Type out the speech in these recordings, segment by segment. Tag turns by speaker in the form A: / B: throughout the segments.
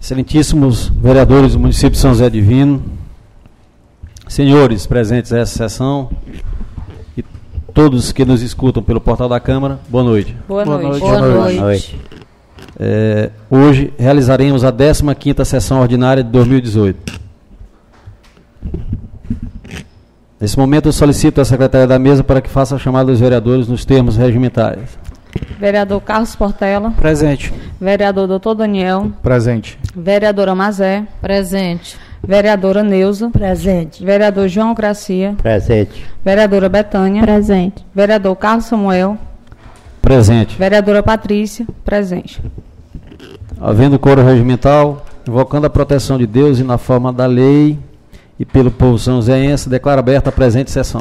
A: Excelentíssimos vereadores do município de São José Divino, senhores presentes nessa sessão e todos que nos escutam pelo portal da Câmara, boa noite.
B: Boa noite.
C: Boa noite.
A: Hoje realizaremos a 15ª sessão ordinária de 2018. Nesse momento eu solicito a secretária da mesa para que faça a chamada dos vereadores nos termos regimentais.
B: Vereador Carlos Portela.
D: Presente.
B: Vereador Dr. Daniel.
D: Presente.
B: Vereadora Mazé.
C: Presente.
B: Vereadora Neuza.
C: Presente.
B: Vereador João Gracia.
E: Presente.
B: Vereadora Betânia.
C: Presente.
B: Vereador Carlos Samuel.
A: Presente.
B: Vereadora Patrícia. Presente.
A: Havendo coro regimental, invocando a proteção de Deus e na forma da lei e pelo povo são joséense, declaro aberta a presente sessão.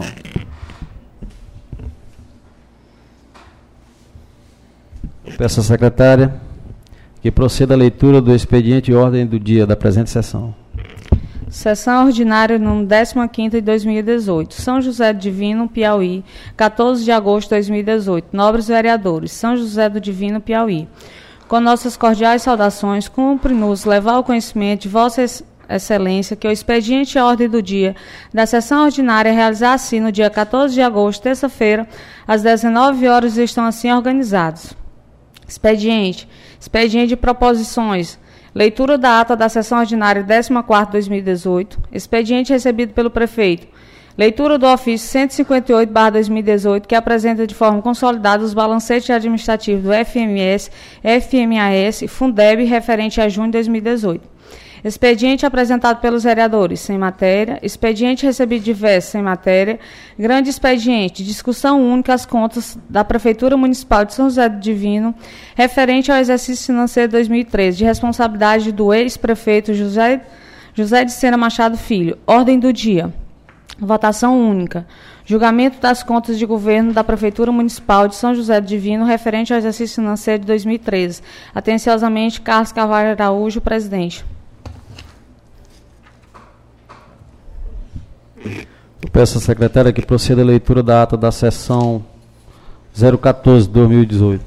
A: Peço à secretária que proceda a leitura do expediente e ordem do dia da presente sessão.
B: Sessão ordinária número 15ª de 2018. São José do Divino, Piauí, 14 de agosto de 2018. Nobres vereadores, São José do Divino, Piauí. Com nossas cordiais saudações, cumpre-nos levar ao conhecimento de Vossa Excelência que o expediente e a ordem do dia da sessão ordinária realizar-se no dia 14 de agosto, terça-feira, às 19 horas, estão assim organizados. Expediente de proposições, leitura da ata da sessão ordinária 14ª de 2018, expediente recebido pelo prefeito, leitura do ofício 158/2018, que apresenta de forma consolidada os balancetes administrativos do FMS, FMAS e Fundeb referente a junho de 2018. Expediente apresentado pelos vereadores, sem matéria. Expediente recebido diversos, sem matéria. Grande expediente, discussão única as contas da Prefeitura Municipal de São José do Divino, referente ao exercício financeiro de 2013, de responsabilidade do ex-prefeito José de Sena Machado Filho. Ordem do dia. Votação única. Julgamento das contas de governo da Prefeitura Municipal de São José do Divino, referente ao exercício financeiro de 2013. Atenciosamente, Carlos Carvalho Araújo, presidente.
A: Eu peço à secretária que proceda a leitura da ata da sessão 014 de 2018.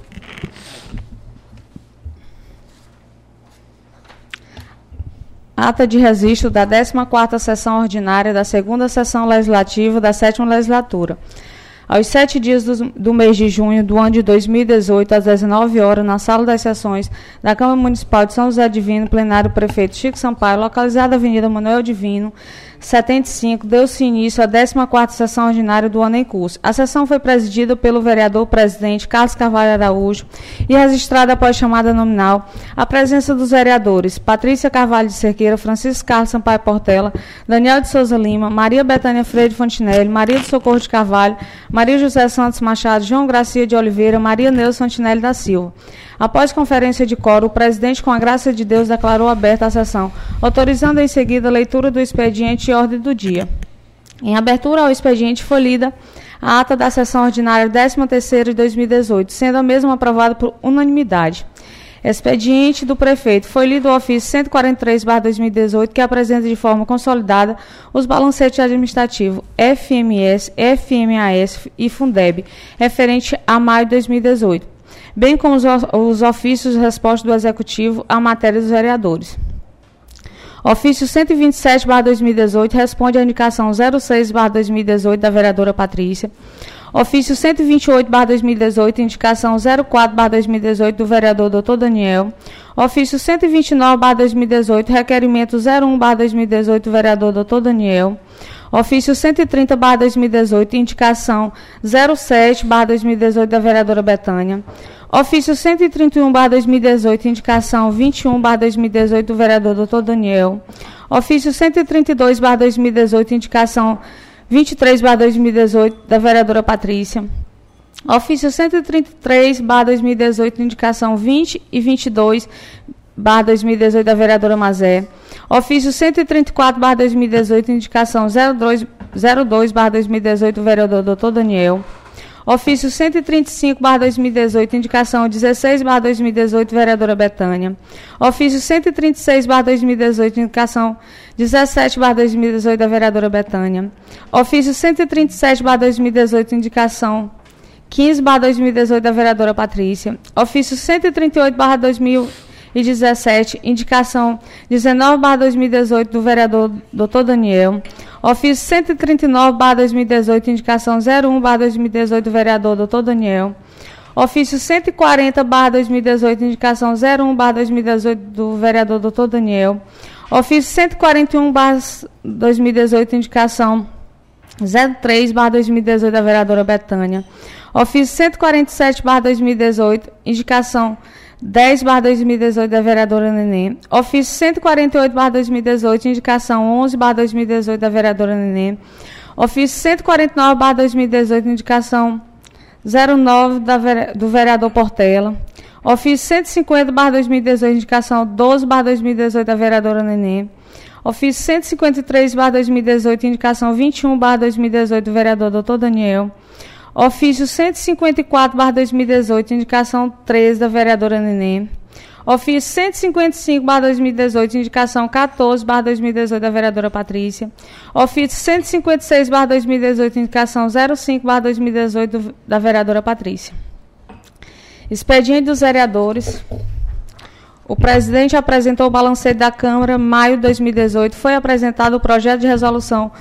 B: Ata de registro da 14ª sessão ordinária da 2ª sessão legislativa da 7ª legislatura. Aos 7 dias do mês de junho do ano de 2018, às 19 horas, na sala das sessões da Câmara Municipal de São José Divino, plenário prefeito Chico Sampaio, localizada na Avenida Manuel Divino, 75, deu-se início à 14ª sessão ordinária do ano em curso. A sessão foi presidida pelo vereador presidente Carlos Carvalho Araújo e registrada após chamada nominal a presença dos vereadores Patrícia Carvalho de Cerqueira, Francisco Carlos Sampaio Portela, Daniel de Souza Lima, Maria Betânia Freire Fontinelli, Maria do Socorro de Carvalho, Maria José Santos Machado, João Gracia de Oliveira, Maria Neuza Fontinelli da Silva. Após conferência de quórum, o presidente, com a graça de Deus, declarou aberta a sessão, autorizando em seguida a leitura do expediente e ordem do dia. Em abertura ao expediente foi lida a ata da sessão ordinária 13ª de 2018, sendo a mesma aprovada por unanimidade. Expediente do prefeito. Foi lido o ofício 143/2018, que apresenta de forma consolidada os balancetes administrativos FMS, FMAS e Fundeb, referente a maio de 2018, bem como os ofícios de resposta do Executivo à matéria dos vereadores. Ofício 127/2018 responde à indicação 06/2018 da vereadora Patrícia. Ofício 128/2018, indicação 04/2018 do vereador Dr. Daniel. Ofício 129/2018, requerimento 01/2018 do vereador Dr. Daniel. Ofício 130/2018, indicação 07/2018 da vereadora Betânia. Ofício 131/2018, indicação 21/2018 do vereador Dr. Daniel. Ofício 132/2018, indicação 23/2018 da vereadora Patrícia. Ofício 133/2018, indicação 20 e 22/2018 da vereadora Mazé. Ofício 134/2018, indicação 02/2018 do vereador Dr. Daniel. Ofício 135/2018, indicação 16/2018, vereadora Betânia. Ofício 136/2018, indicação 17/2018 da vereadora Betânia. Ofício 137/2018, indicação 15/2018 da vereadora Patrícia. Ofício 138/2018, 2017, indicação 19/2018 do vereador Dr. Daniel. Ofício 139/2018, indicação 01/2018 do vereador Dr. Daniel. Ofício 140/2018, indicação 01/2018 do vereador Dr. Daniel. Ofício 141/2018, indicação 03/2018 da vereadora Betânia. Ofício 147/2018, indicação 10/2018 da vereadora Nenê. Ofício 148/2018, indicação 11/2018 da vereadora Nenê. Ofício 149/2018, indicação 09 do vereador Portela. Ofício 150/2018, indicação 12/2018 da vereadora Nenê. Ofício 153/2018, indicação 21/2018 do vereador Dr. Daniel. Ofício 154/2018, indicação 13 da vereadora Nenê. Ofício 155/2018, indicação 14/2018 da vereadora Patrícia. Ofício 156/2018, indicação 05/2018 da vereadora Patrícia. Expediente dos vereadores. O presidente apresentou o balancete da Câmara, maio de 2018. Foi apresentado o projeto de resolução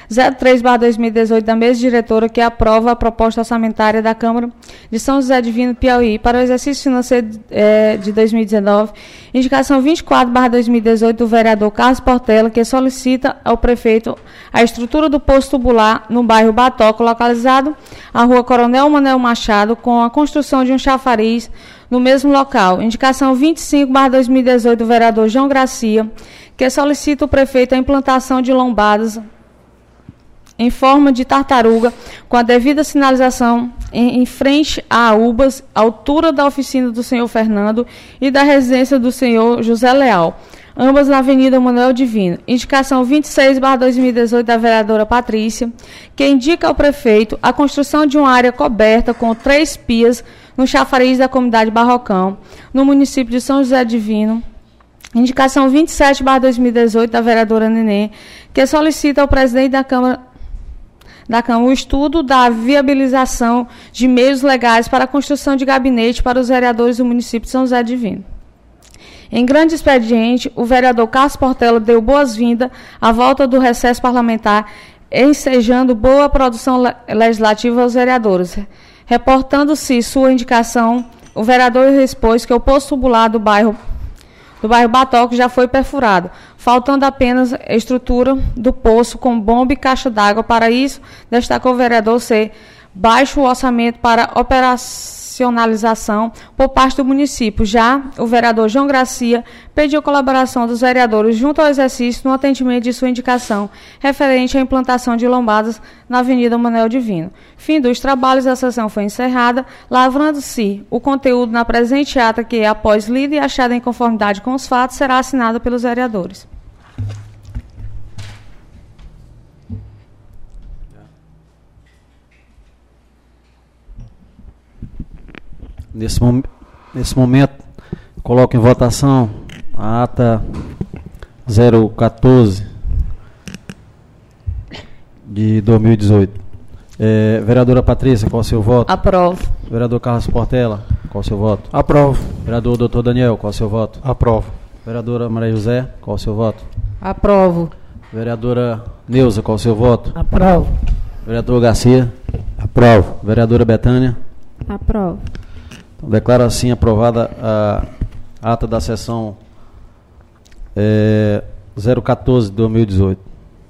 B: 03/2018 da mesa diretora, que aprova a proposta orçamentária da Câmara de São José Divino, Piauí, para o exercício financeiro de 2019. Indicação 24/2018 do vereador Carlos Portela, que solicita ao prefeito a estrutura do posto tubular no bairro Batoca, localizado à rua Coronel Manuel Machado, com a construção de um chafariz no mesmo local. Indicação 25/2018 do vereador João Gracia, que solicita ao prefeito a implantação de lombadas em forma de tartaruga, com a devida sinalização em frente a UBAS, altura da oficina do senhor Fernando e da residência do senhor José Leal, ambas na Avenida Manuel Divino. Indicação 26/2018 da vereadora Patrícia, que indica ao prefeito a construção de uma área coberta com 3 pias no chafariz da comunidade Barrocão, no município de São José Divino. Indicação 27/2018 da vereadora Nenê, que solicita ao presidente da Câmara o estudo da viabilização de meios legais para a construção de gabinete para os vereadores do município de São José Divino. Em grande expediente, o vereador Carlos Portela deu boas-vindas à volta do recesso parlamentar, ensejando boa produção legislativa aos vereadores. Reportando-se sua indicação, o vereador expôs que o posto tubular do bairro Batoca já foi perfurado, faltando apenas a estrutura do poço com bomba e caixa d'água. Para isso, destacou o vereador ser baixo o orçamento para operacionalização por parte do município. Já o vereador João Gracia pediu colaboração dos vereadores junto ao exercício no atendimento de sua indicação referente à implantação de lombadas na Avenida Manuel Divino. Fim dos trabalhos, a sessão foi encerrada, lavrando-se o conteúdo na presente ata que, após lida e achada em conformidade com os fatos, será assinada pelos vereadores.
A: Nesse momento, coloco em votação a ata 014 de 2018. Vereadora Patrícia, qual o seu voto?
B: Aprovo.
A: Vereador Carlos Portela, qual o seu voto?
D: Aprovo.
A: Vereador Dr. Daniel, qual o seu voto?
D: Aprovo.
A: Vereadora Maria José, qual o seu voto?
C: Aprovo.
A: Vereadora Neuza, qual o seu voto?
C: Aprovo.
A: Vereador Garcia?
D: Aprovo.
A: Vereadora Betânia?
C: Aprovo.
A: Então, declaro assim aprovada a ata da sessão 014 de 2018.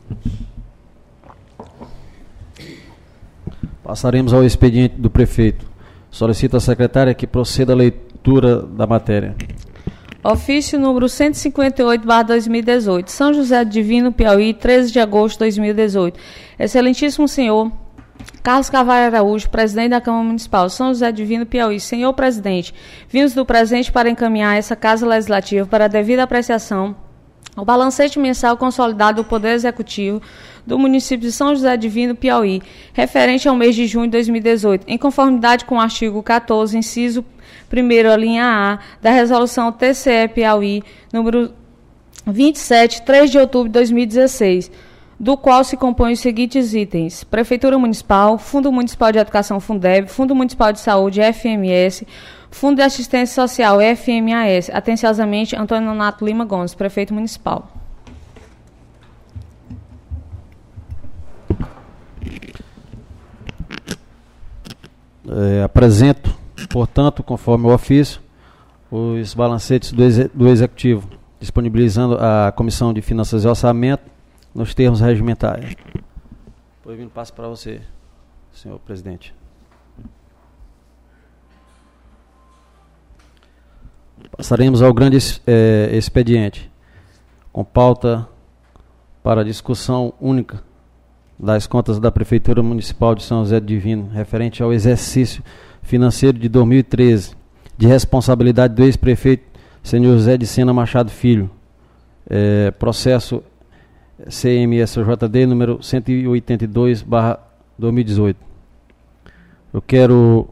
A: Passaremos ao expediente do prefeito. Solicito à secretária que proceda à leitura da matéria.
B: Ofício número 158/2018, São José Divino, Piauí, 13 de agosto de 2018. Excelentíssimo senhor Carlos Carvalho Araújo, presidente da Câmara Municipal São José Divino, Piauí. Senhor presidente, vimos do presente para encaminhar essa Casa Legislativa para a devida apreciação o balancete mensal consolidado do Poder Executivo do município de São José Divino, Piauí, referente ao mês de junho de 2018, em conformidade com o artigo 14, inciso 1º, a linha A, da Resolução TCE Piauí, número 27, 3 de outubro de 2016, do qual se compõem os seguintes itens: Prefeitura Municipal, Fundo Municipal de Educação Fundeb, Fundo Municipal de Saúde FMS, Fundo de Assistência Social FMAS. Atenciosamente, Antônio Nonato Lima Gomes, Prefeito Municipal.
A: Apresento, portanto, conforme o ofício, os balancetes do Executivo, disponibilizando a Comissão de Finanças e Orçamento nos termos regimentais. Depois eu passo para você, senhor presidente. Passaremos ao grande expediente, com pauta para discussão única das contas da Prefeitura Municipal de São José do Divino, referente ao exercício financeiro de 2013, de responsabilidade do ex-prefeito, senhor José de Sena Machado Filho, processo CMSJD número 182/2018. Eu quero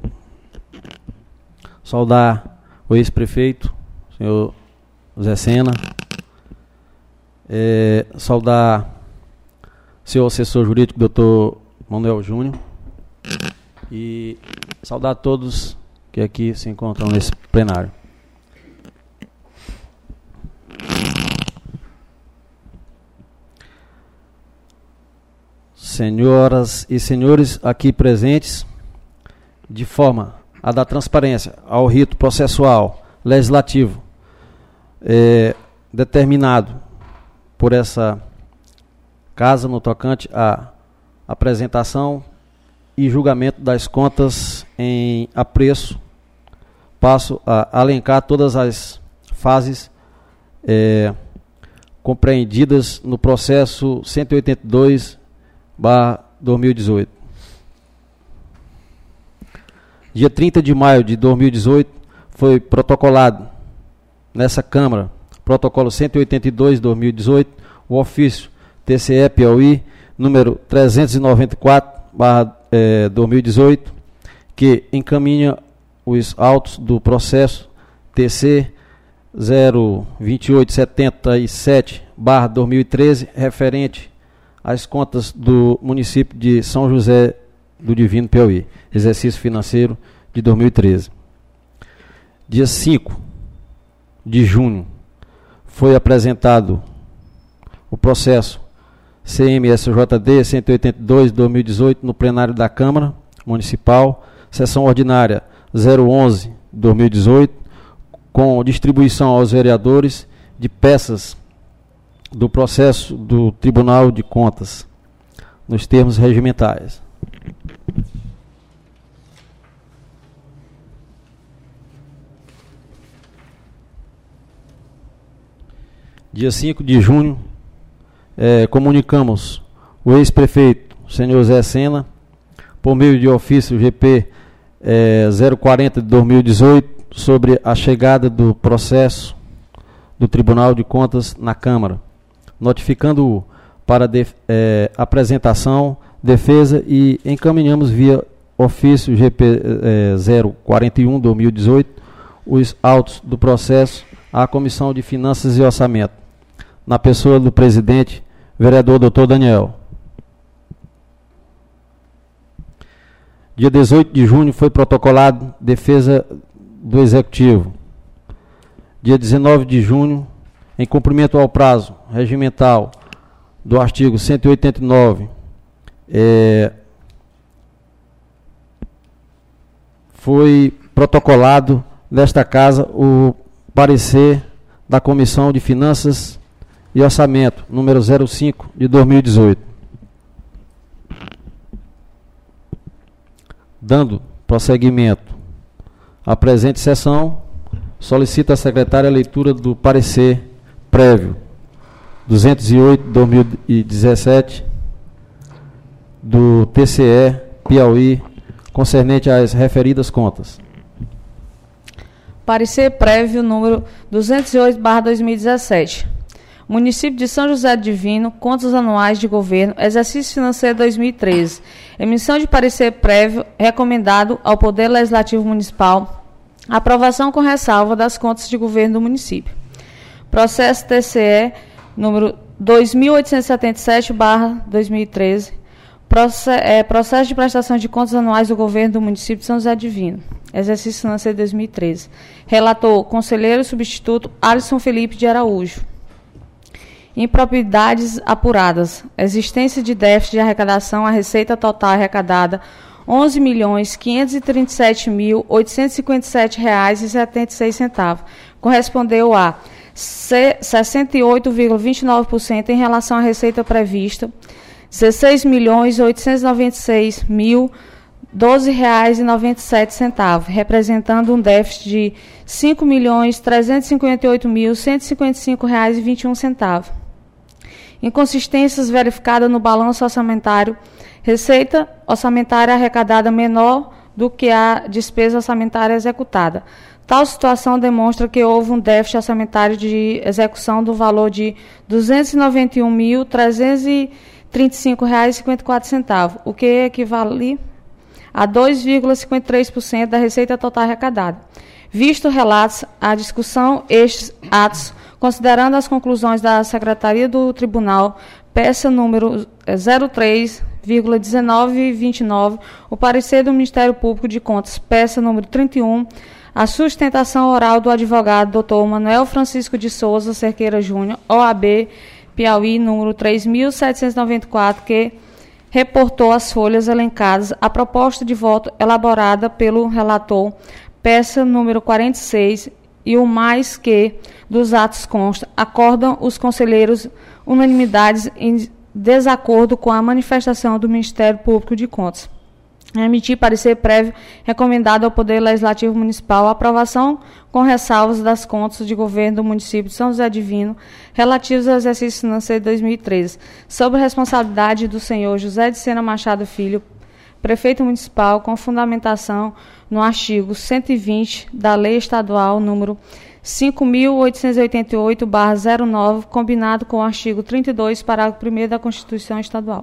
A: saudar o ex-prefeito, senhor José Sena, saudar seu assessor jurídico, doutor Manuel Júnior, e saudar todos que aqui se encontram nesse plenário. Senhoras e senhores aqui presentes, de forma a dar transparência ao rito processual legislativo determinado por essa Casa no tocante à apresentação e julgamento das contas em apreço, passo a alencar todas as fases compreendidas no processo 182/2018. Dia 30 de maio de 2018 foi protocolado nessa Câmara, protocolo 182/2018, o ofício TCE Piauí, número 394/2018, que encaminha os autos do processo TC 02877/2013, referente às contas do município de São José do Divino Piauí, exercício financeiro de 2013. Dia 5 de junho foi apresentado o processo CMSJD 182/2018 no plenário da Câmara Municipal, sessão ordinária 011/2018, com distribuição aos vereadores de peças do processo do Tribunal de Contas, nos termos regimentais. Dia 5 de junho, comunicamos o ex-prefeito, senhor Zé Sena, por meio de ofício GP 040/2018, sobre a chegada do processo do Tribunal de Contas na Câmara, notificando-o para apresentação, defesa, e encaminhamos via ofício GP 041/2018 os autos do processo à Comissão de Finanças e Orçamento, na pessoa do presidente, vereador Dr. Daniel. Dia 18 de junho foi protocolado defesa do Executivo. Dia 19 de junho, em cumprimento ao prazo regimental do artigo 189, foi protocolado nesta Casa o parecer da Comissão de Finanças e Orçamento, número 05/2018. Dando prosseguimento à presente sessão, solicita a secretária a leitura do parecer prévio 208/2017 do TCE Piauí, concernente às referidas contas.
B: Parecer prévio número 208/2017. Município de São José do Divino, contas anuais de governo, exercício financeiro 2013. Emissão de parecer prévio recomendado ao Poder Legislativo Municipal. Aprovação com ressalva das contas de governo do município. Processo TCE número 2877/2013, processo de prestação de contas anuais do governo do município de São José Divino, exercício financeiro de 2013. Relator, conselheiro substituto Alisson Felipe de Araújo. Impropriedades apuradas. Existência de déficit de arrecadação, a receita total arrecadada R$ 11.537.857,76, correspondeu a 68,29% em relação à receita prevista, R$ 16.896.012,97, representando um déficit de R$ 5.358.155,21. Inconsistências verificadas no balanço orçamentário. Receita orçamentária arrecadada menor do que a despesa orçamentária executada. Tal situação demonstra que houve um déficit orçamentário de execução do valor de R$ 291.335,54, o que equivale a 2,53% da receita total arrecadada. Visto relatos à discussão estes atos, considerando as conclusões da Secretaria do Tribunal, peça número 03,1929, o parecer do Ministério Público de Contas, peça número 31, a sustentação oral do advogado Dr. Manuel Francisco de Souza Cerqueira Júnior, OAB Piauí, número 3.794, que reportou as folhas elencadas, a proposta de voto elaborada pelo relator, peça número 46, e o mais que dos atos consta, acordam os conselheiros unanimidades em desacordo com a manifestação do Ministério Público de Contas. Emitir parecer prévio recomendado ao Poder Legislativo Municipal a aprovação com ressalvas das contas de governo do município de São José Divino relativos ao exercício financeiro de 2013, sob a responsabilidade do senhor José de Sena Machado Filho, prefeito municipal, com fundamentação no artigo 120 da Lei Estadual número 5.888/09, combinado com o artigo 32, parágrafo 1º da Constituição Estadual.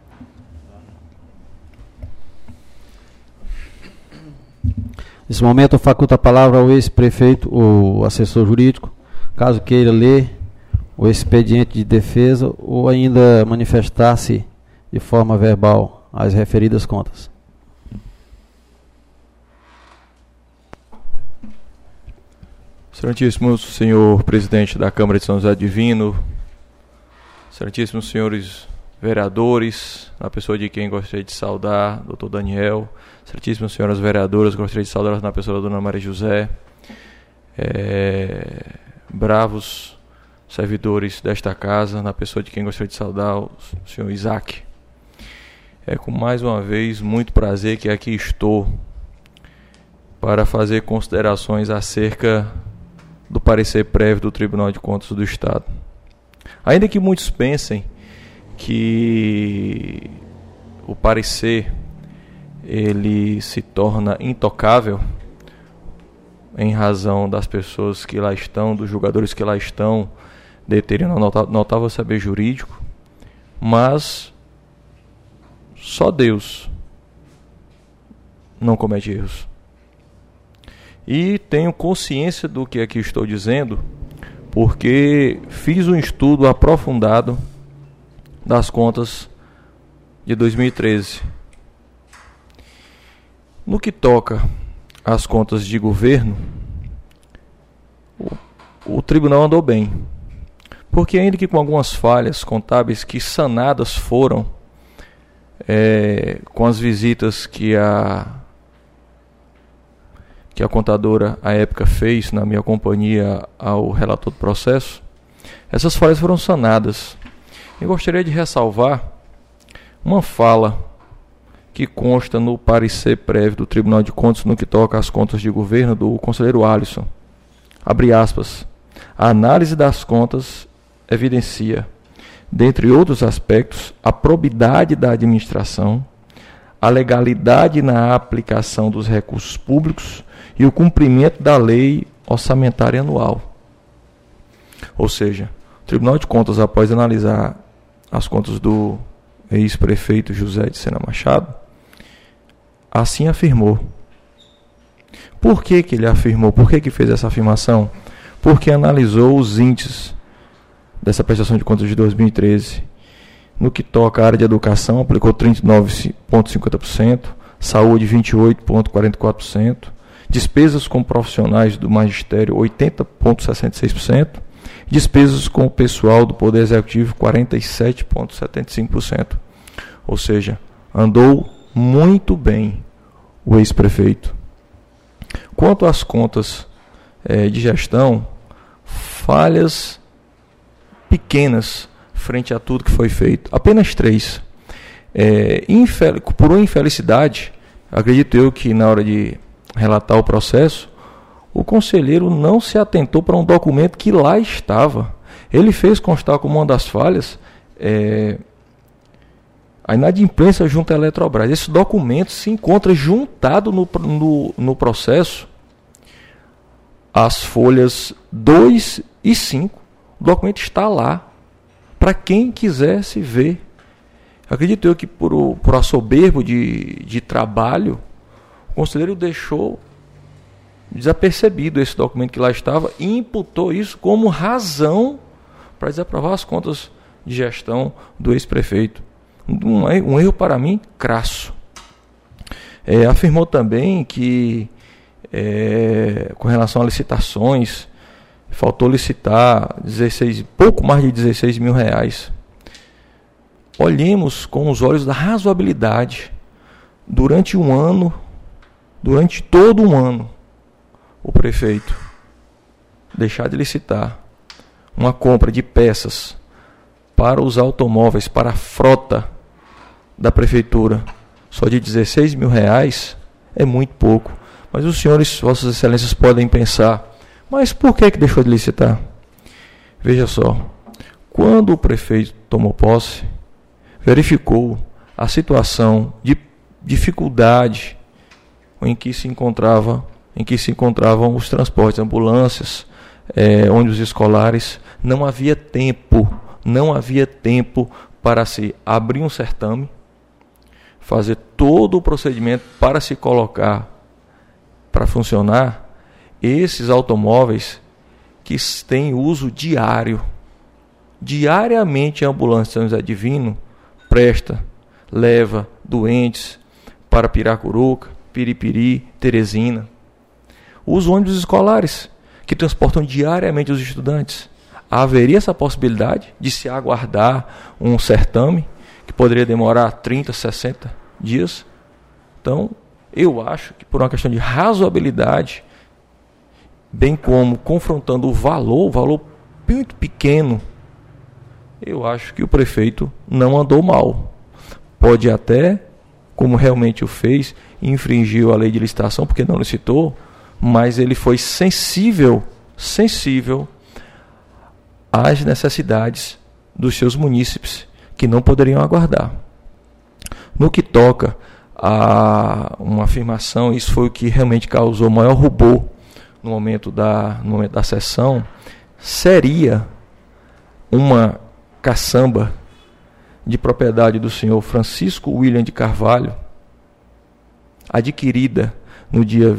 A: Nesse momento, eu faculto a palavra ao ex-prefeito, o assessor jurídico, caso queira ler o expediente de defesa ou ainda manifestar-se de forma verbal as referidas contas.
D: Excelentíssimo senhor presidente da Câmara de São José Divino, excelentíssimos senhores vereadores, na pessoa de quem gostaria de saudar, doutor Daniel, excelentíssimas senhoras vereadoras, gostaria de saudar na pessoa da dona Maria José, bravos servidores desta casa, na pessoa de quem gostaria de saudar o senhor Isaac. É com mais uma vez muito prazer que aqui estou para fazer considerações acerca do parecer prévio do Tribunal de Contas do Estado. Ainda que muitos pensem que o parecer ele se torna intocável em razão das pessoas que lá estão, dos julgadores que lá estão, deterem notável saber jurídico, mas só Deus não comete erros. E tenho consciência do que aqui estou dizendo, porque fiz um estudo aprofundado das contas de 2013. No que toca às contas de governo, o tribunal andou bem, porque ainda que com algumas falhas contábeis que sanadas foram com as visitas que a contadora à época fez na minha companhia ao relator do processo, essas falhas foram sanadas. Eu gostaria de ressalvar uma fala que consta no parecer prévio do Tribunal de Contas no que toca às contas de governo do conselheiro Alisson. Abre aspas. A análise das contas evidencia, dentre outros aspectos, a probidade da administração, a legalidade na aplicação dos recursos públicos e o cumprimento da lei orçamentária anual. Ou seja, o Tribunal de Contas, após analisar as contas do ex-prefeito José de Sena Machado, assim afirmou. Por que ele afirmou? Por que fez essa afirmação? Porque analisou os índices dessa prestação de contas de 2013. No que toca à área de educação, aplicou 39,50%, saúde 28,44%, despesas com profissionais do magistério 80,66%, despesas com o pessoal do Poder Executivo 47,75%. Ou seja, andou muito bem o ex-prefeito. Quanto às contas de gestão, falhas pequenas frente a tudo que foi feito. Apenas 3. Por uma infelicidade, acredito eu que na hora de relatar o processo, o conselheiro não se atentou para um documento que lá estava. Ele fez constar como uma das falhas a inadimplência junto à Eletrobras. Esse documento se encontra juntado no processo as folhas 2 e 5. O documento está lá para quem quisesse ver. Acredito eu que por assoberbo de trabalho, o conselheiro deixou desapercebido esse documento que lá estava e imputou isso como razão para desaprovar as contas de gestão do ex-prefeito. Um erro para mim crasso. Afirmou também que com relação a licitações, faltou licitar pouco mais de 16 mil reais. Olhemos com os olhos da razoabilidade. Durante todo um ano, o prefeito deixar de licitar uma compra de peças para os automóveis, para a frota da prefeitura, só de 16 mil reais, é muito pouco. Mas os senhores, vossas excelências, podem pensar, mas por que deixou de licitar? Veja só, quando o prefeito tomou posse, verificou a situação de dificuldade em que se encontravam os transportes, ambulâncias, ônibus escolares. Não havia tempo para se abrir um certame, fazer todo o procedimento para se colocar para funcionar esses automóveis que têm uso diário. Diariamente a ambulância São José Divino leva doentes para Piracuruca, Piripiri, Teresina. Os ônibus escolares que transportam diariamente os estudantes. Haveria essa possibilidade de se aguardar um certame que poderia demorar 30, 60 dias? Então, eu acho que por uma questão de razoabilidade, bem como confrontando o valor muito pequeno, eu acho que o prefeito não andou mal. Pode até, como realmente o fez, infringiu a lei de licitação porque não licitou, mas ele foi sensível às necessidades dos seus munícipes, que não poderiam aguardar. No que toca a uma afirmação, isso foi o que realmente causou maior rubor no momento da sessão, seria uma caçamba de propriedade do senhor Francisco William de Carvalho, adquirida no dia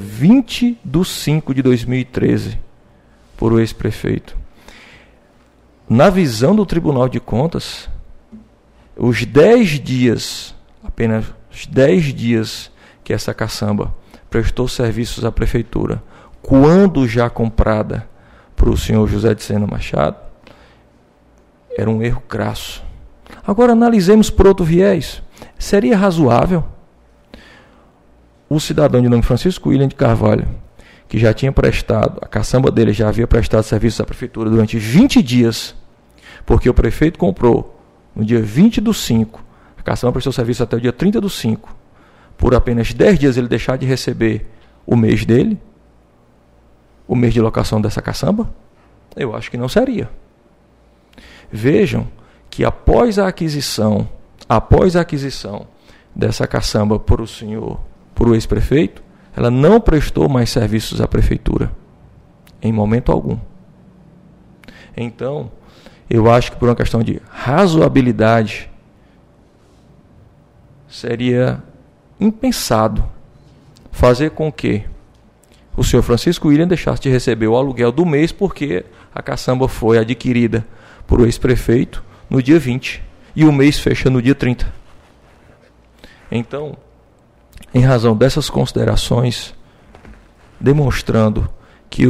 D: 20/5/2013 por o ex-prefeito. Na visão do Tribunal de Contas, os 10 dias, apenas os 10 dias que essa caçamba prestou serviços à prefeitura, quando já comprada para o senhor José de Sena Machado, era um erro crasso. Agora analisemos por outro viés. Seria razoável o cidadão de nome Francisco William de Carvalho, que já tinha prestado, a caçamba dele já havia prestado serviços à prefeitura durante 20 dias, porque o prefeito comprou no dia 20/5, a caçamba prestou serviço até o dia 30/5, por apenas 10 dias ele deixar de receber o mês dele, o mês de locação dessa caçamba? Eu acho que não seria. Vejam que após a aquisição dessa caçamba por o ex-prefeito, ela não prestou mais serviços à prefeitura, em momento algum. Então, eu acho que por uma questão de razoabilidade, seria impensado fazer com que o senhor Francisco William deixasse de receber o aluguel do mês porque a caçamba foi adquirida por o ex-prefeito no dia 20 e o mês fecha no dia 30. Então, em razão dessas considerações, demonstrando que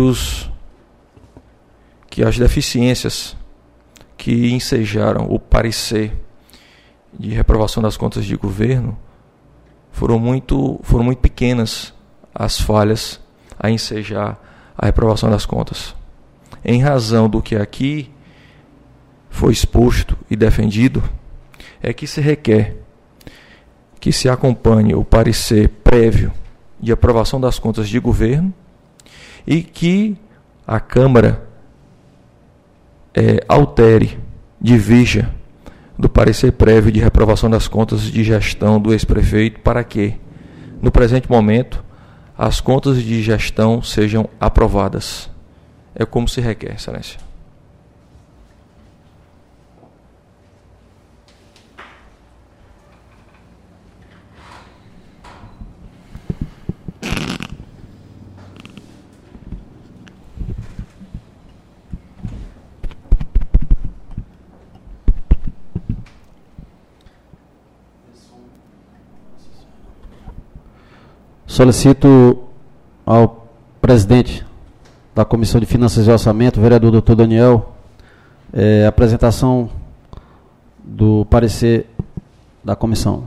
D: as deficiências que ensejaram o parecer de reprovação das contas de governo foram muito pequenas as falhas a ensejar a reprovação das contas. Em razão do que aqui foi exposto e defendido, é que se requer que se acompanhe o parecer prévio de aprovação das contas de governo e que a Câmara altere, divirja do parecer prévio de reprovação das contas de gestão do ex-prefeito para que, no presente momento, as contas de gestão sejam aprovadas. É como se requer, Excelência.
A: Solicito ao presidente da Comissão de Finanças e Orçamento, vereador Dr. Daniel, a apresentação do parecer da comissão.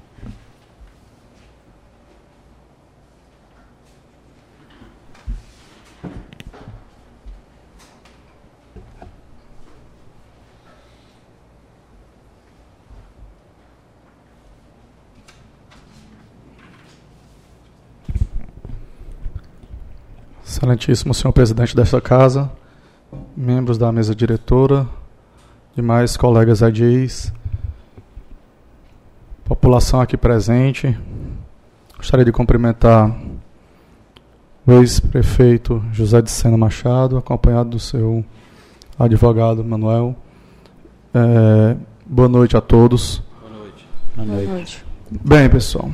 E: Excelentíssimo senhor presidente desta casa, membros da mesa diretora, demais colegas ADIs, população aqui presente, gostaria de cumprimentar o ex-prefeito José de Sena Machado, acompanhado do seu advogado Manuel. Boa noite a todos.
A: Boa noite.
E: Bem, pessoal,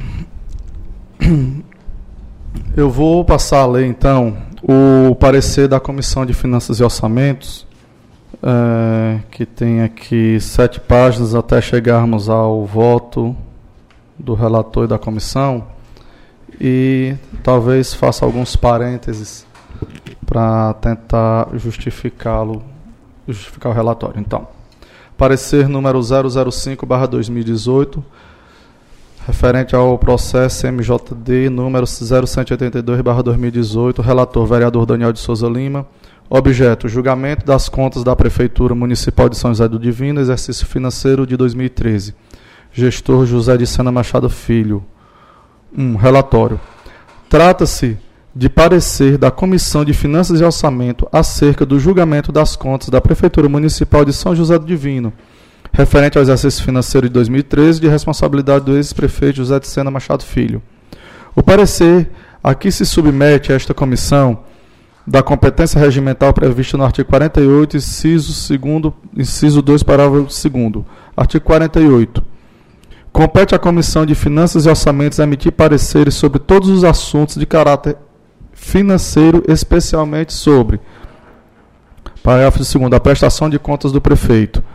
E: eu vou passar a ler, então, o parecer da Comissão de Finanças e Orçamentos, que tem aqui 7 páginas até chegarmos ao voto do relator e da comissão, e talvez faça alguns parênteses para tentar justificar o relatório. Então, parecer número 005/2018, referente ao processo MJD número 0182/2018, relator vereador Daniel de Souza Lima. Objeto: julgamento das contas da Prefeitura Municipal de São José do Divino, exercício financeiro de 2013. Gestor José de Sena Machado Filho. Relatório. Trata-se de parecer da Comissão de Finanças e Orçamento acerca do julgamento das contas da Prefeitura Municipal de São José do Divino, referente ao exercício financeiro de 2013, de responsabilidade do ex-prefeito José de Sena Machado Filho. O parecer a que se submete a esta comissão, da competência regimental prevista no artigo 48, inciso 2, parágrafo 2º. Artigo 48. Compete à Comissão de Finanças e Orçamentos emitir pareceres sobre todos os assuntos de caráter financeiro, especialmente sobre, parágrafo 2º, a prestação de contas do prefeito.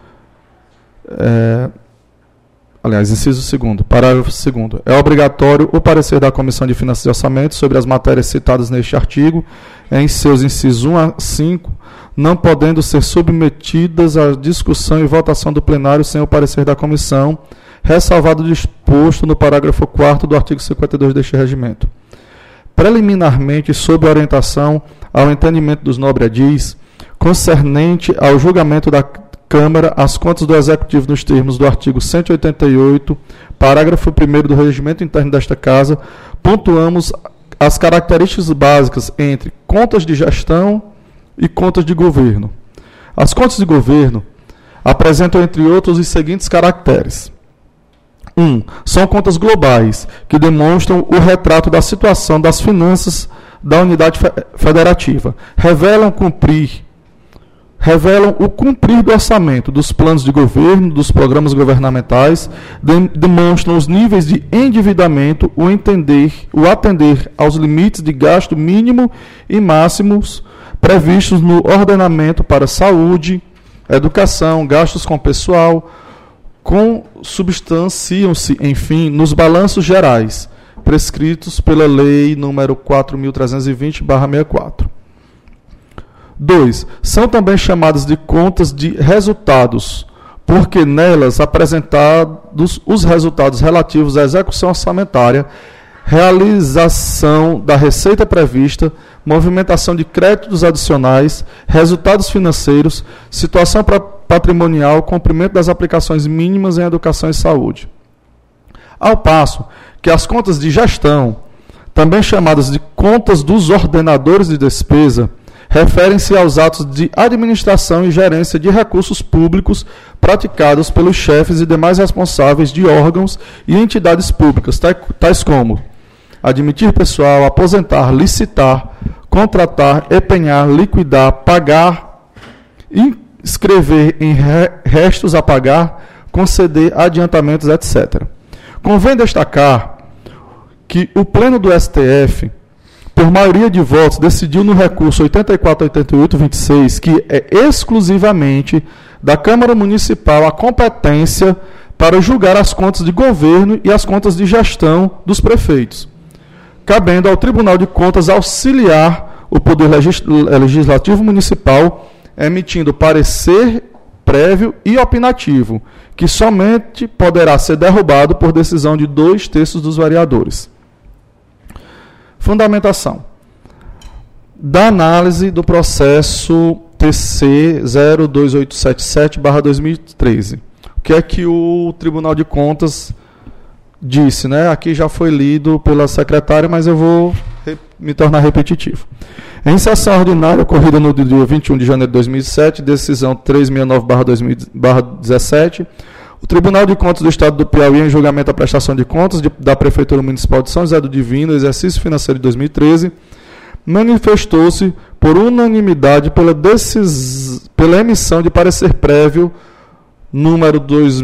E: Inciso 2º, parágrafo 2º. É obrigatório o parecer da Comissão de Finanças e Orçamentos sobre as matérias citadas neste artigo, em seus incisos 1 a 5, não podendo ser submetidas à discussão e votação do plenário sem o parecer da comissão, ressalvado o disposto no parágrafo 4º do artigo 52 deste regimento. Preliminarmente, sob orientação ao entendimento dos nobres edis, concernente ao julgamento da Câmara, as contas do Executivo nos termos do artigo 188, parágrafo 1º do regimento interno desta Casa, pontuamos as características básicas entre contas de gestão e contas de governo. As contas de governo apresentam, entre outros, os seguintes caracteres. 1. São contas globais, que demonstram o retrato da situação das finanças da unidade federativa. Revelam o cumprir do orçamento, dos planos de governo, dos programas governamentais, demonstram os níveis de endividamento, o atender aos limites de gasto mínimo e máximos previstos no ordenamento para saúde, educação, gastos com pessoal, consubstanciam-se, enfim, nos balanços gerais, prescritos pela Lei nº 4.320/64. 2. São também chamadas de contas de resultados, porque nelas apresentados os resultados relativos à execução orçamentária, realização da receita prevista, movimentação de créditos adicionais, resultados financeiros, situação patrimonial, cumprimento das aplicações mínimas em educação e saúde. Ao passo que as contas de gestão, também chamadas de contas dos ordenadores de despesa, referem-se aos atos de administração e gerência de recursos públicos praticados pelos chefes e demais responsáveis de órgãos e entidades públicas, tais como admitir pessoal, aposentar, licitar, contratar, empenhar, liquidar, pagar, inscrever em restos a pagar, conceder adiantamentos, etc. Convém destacar que o Pleno do STF, por maioria de votos, decidiu no recurso 8488-26 que é exclusivamente da Câmara Municipal a competência para julgar as contas de governo e as contas de gestão dos prefeitos, cabendo ao Tribunal de Contas auxiliar o Poder Legislativo Municipal, emitindo parecer prévio e opinativo, que somente poderá ser derrubado por decisão de 2/3 dos vereadores. Fundamentação da análise do processo TC 02877/2013. O que é que o Tribunal de Contas disse, né? Aqui já foi lido pela secretária, mas eu vou me tornar repetitivo. Em sessão ordinária ocorrida no dia 21 de janeiro de 2007, decisão 369/17, o Tribunal de Contas do Estado do Piauí, em julgamento da prestação de contas da Prefeitura Municipal de São José do Divino, exercício financeiro de 2013, manifestou-se por unanimidade pela emissão de parecer prévio número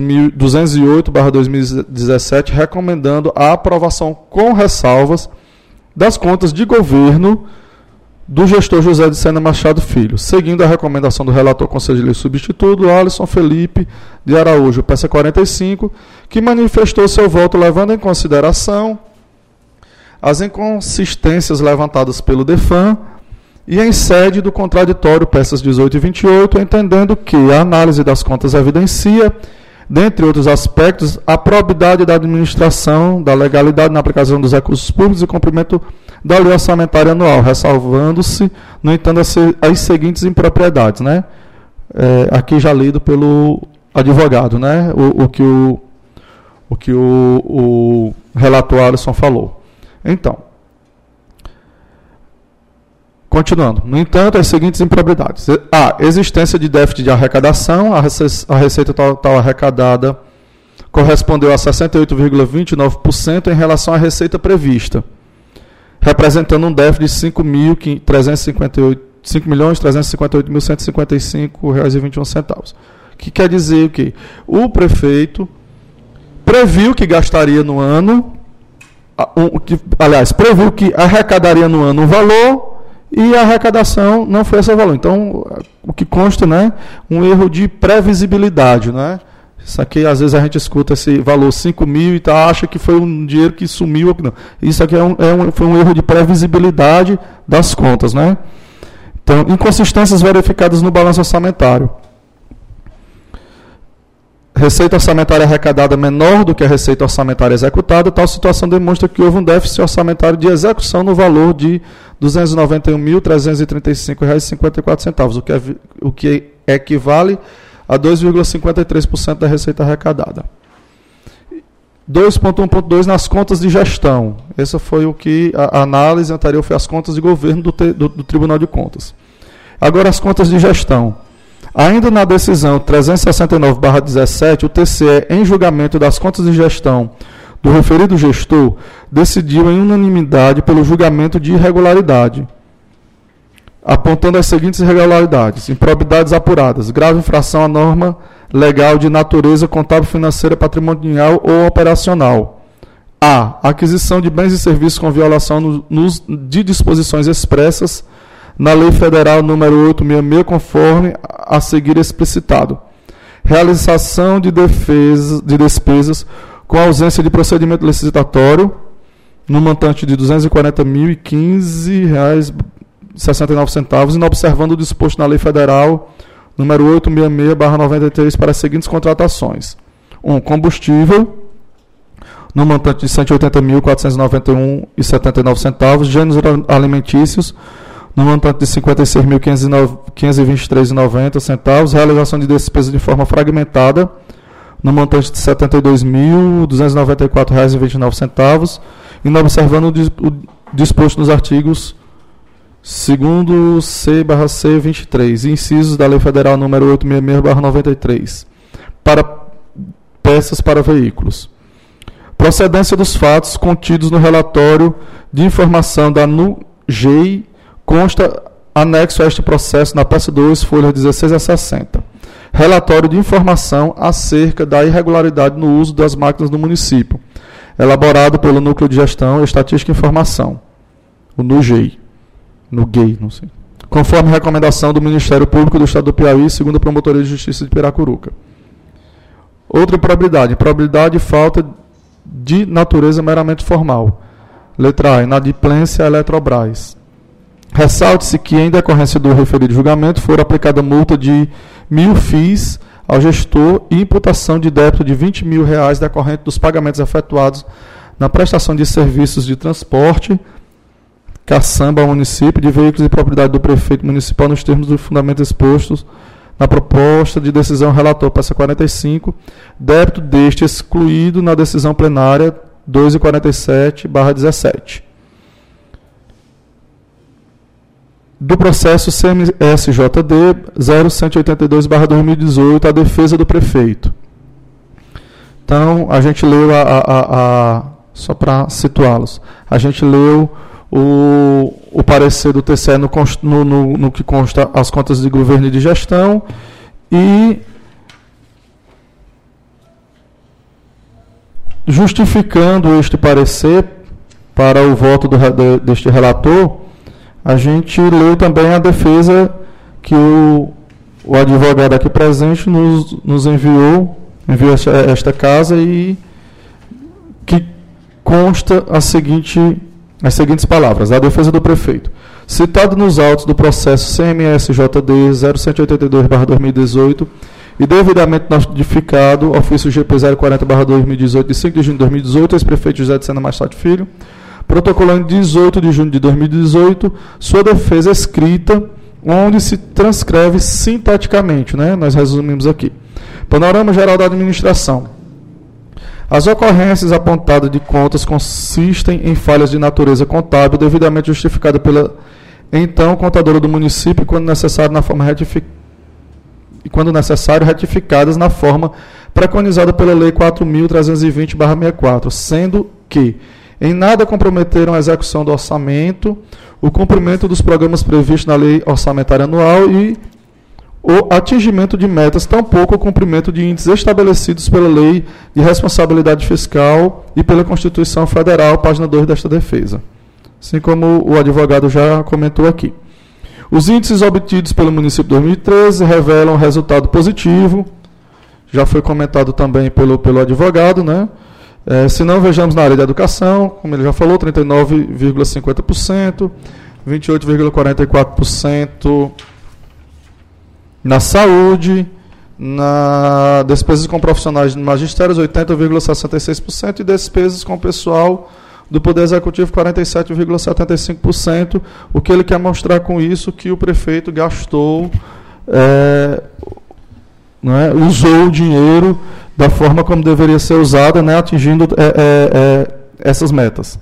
E: 208/2017, recomendando a aprovação com ressalvas das contas de governo do gestor José de Sena Machado Filho, seguindo a recomendação do relator conselheiro substituto Alisson Felipe de Araújo, peça 45, que manifestou seu voto levando em consideração as inconsistências levantadas pelo DEFAM e em sede do contraditório, peças 18 e 28, entendendo que a análise das contas evidencia, dentre outros aspectos, a probidade da administração, da legalidade na aplicação dos recursos públicos e cumprimento da lei orçamentária anual, ressalvando-se, no entanto, as seguintes impropriedades, né? Aqui já lido pelo advogado, né? O que o relator Alisson falou. Então, continuando. No entanto, as seguintes improbidades. A. Existência de déficit de arrecadação. A receita total arrecadada correspondeu a 68,29% em relação à receita prevista, representando um déficit de R$ 5.358.155,21. Que quer dizer o quê? O prefeito previu que gastaria no ano, previu que arrecadaria no ano um valor, e a arrecadação não foi esse valor. Então, o que consta, né, um erro de previsibilidade, né? Isso aqui, às vezes, a gente escuta esse valor 5 mil e acha que foi um dinheiro que sumiu. Não. Isso aqui foi um erro de previsibilidade das contas, né? Então, inconsistências verificadas no balanço orçamentário. Receita orçamentária arrecadada menor do que a receita orçamentária executada, tal situação demonstra que houve um déficit orçamentário de execução no valor de R$ 291.335,54, o que equivale a 2,53% da receita arrecadada. 2.1.2 nas contas de gestão. Essa foi o que a análise anterior foi as contas de governo do Tribunal de Contas. Agora as contas de gestão. Ainda na decisão 369/17, o TCE, em julgamento das contas de gestão do referido gestor, decidiu em unanimidade pelo julgamento de irregularidade, apontando as seguintes irregularidades: improbidades apuradas, grave infração à norma legal de natureza contábil, financeira, patrimonial ou operacional. A. Aquisição de bens e serviços com violação de disposições expressas na Lei Federal número 866, conforme a seguir explicitado. Realização de despesas com ausência de procedimento licitatório, no montante de R$ 240.015,69, inobservando o disposto na Lei Federal número 866/93 para as seguintes contratações. 1. Combustível, no montante de R$ 180.491,79, gêneros alimentícios, no montante de R$ 56.523,90, realização de despesas de forma fragmentada, no montante de R$ 72.294,29, inobservando o disposto nos artigos 2º C/C23, incisos da Lei Federal número 866/93, para peças para veículos. Procedência dos fatos contidos no relatório de informação da NUGEI consta anexo a este processo na peça 2, folhas 16 a 60. Relatório de informação acerca da irregularidade no uso das máquinas do município, elaborado pelo Núcleo de Gestão, Estatística e Informação, o NUGEI, não sei, conforme recomendação do Ministério Público do Estado do Piauí, segundo a Promotoria de Justiça de Piracuruca. Outra improbidade, improbidade e falta de natureza meramente formal. Letra A, inadimplência à Eletrobras. Ressalte-se que, em decorrência do referido julgamento, for aplicada multa de 1.000 FIIs ao gestor e imputação de débito de R$ 20.000 decorrente dos pagamentos efetuados na prestação de serviços de transporte, caçamba ao município, de veículos de propriedade do prefeito municipal, nos termos do fundamento expostos na proposta de decisão relator, peça 45, débito deste excluído na decisão plenária 247/17. Do processo CMSJD 0182/2018, a defesa do prefeito. Então, a gente leu, só para situá-los, a gente leu o parecer do TCE no que consta as contas de governo e de gestão, e justificando este parecer para o voto deste relator, a gente leu também a defesa que o advogado aqui presente nos enviou esta casa, e que consta as seguintes palavras: a defesa do prefeito. Citado nos autos do processo CMSJD 0182/2018 e devidamente notificado, ofício GP 040/2018, de 5 de junho de 2018, ex-prefeito José de Sena Machado Filho, protocolando em 18 de junho de 2018, sua defesa escrita, onde se transcreve sinteticamente, né? Nós resumimos aqui. Panorama geral da administração. As ocorrências apontadas de contas consistem em falhas de natureza contábil devidamente justificada pela então contadora do município, quando necessário retificadas na forma preconizada pela Lei 4.320/64, sendo que em nada comprometeram a execução do orçamento, o cumprimento dos programas previstos na Lei Orçamentária Anual e o atingimento de metas, tampouco o cumprimento de índices estabelecidos pela Lei de Responsabilidade Fiscal e pela Constituição Federal, página 2 desta defesa. Assim como o advogado já comentou aqui. Os índices obtidos pelo município em 2013 revelam resultado positivo, já foi comentado também pelo advogado, né? Se não, vejamos na área da educação, como ele já falou, 39,50%, 28,44% na saúde, na despesas com profissionais de magistérios, 80,66%, e despesas com pessoal do Poder Executivo, 47,75%. O que ele quer mostrar com isso? Que o prefeito gastou, usou o dinheiro da forma como deveria ser usada, né, atingindo essas metas.